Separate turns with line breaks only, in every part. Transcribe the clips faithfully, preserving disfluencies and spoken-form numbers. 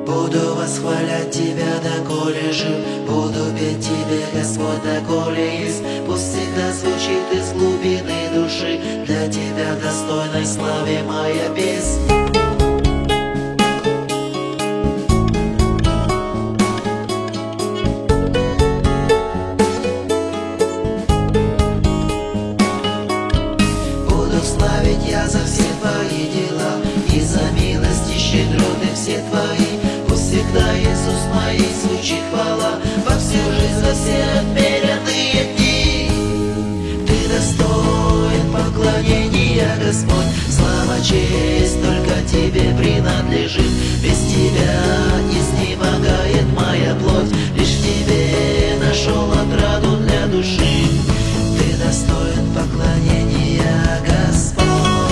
Буду восхвалять Тебя, доколе жив, буду петь Тебе, Господь, доколе есть. Пусть всегда звучит из глубины души для Тебя достойной славе моя песня. Славить я за все Твои дела и за милости щедроты все Твои. Пусть всегда, Иисус, моей звучит хвала во всю жизнь, за все отмеренные дни. Ты достоин поклонения, Господь, слава, честь только Тебе принадлежит. Без Тебя изнемогает моя плоть, лишь в Тебе нашел отраду для души. Ты достоин поклонения, Господь.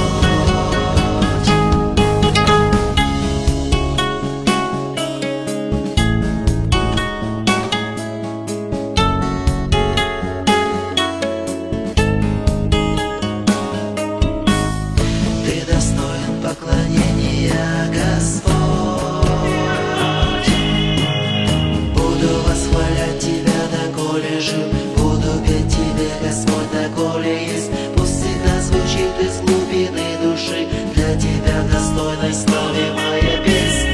Ты достоин поклонения, Господь. Буду восхвалять Тебя, доколе жив, буду петь Тебе, Господь, доколе есть. Пусть всегда звучит из глубины души для Тебя достойной славе моя песня.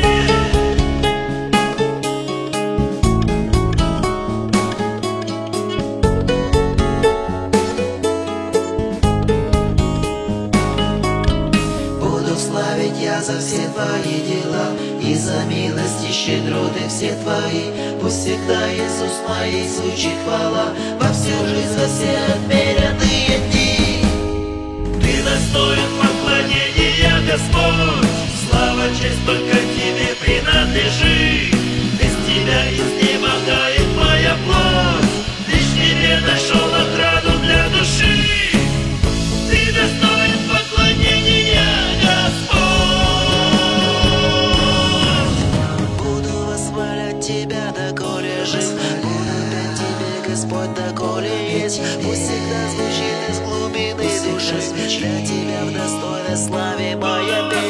Буду славить я за все Твои дела и за милости щедроты все Твои. Пусть всегда, Иисус, моей звучит хвала во всю жизнь, за все отмеренные дни.
Ты достоин поклонения, Господь, слава, честь только Тебе принадлежит. Без Тебя изнемогает моя плоть, лишь в Тебе нашел отраду для души. Ты достоин поклонения, Господь.
Буду восхвалять Тебя, доколе жив, буду петь Тебе, Господь, доколе есть. Пусть всегда звучит из глубины души для Тебя в достойной славе моя песня.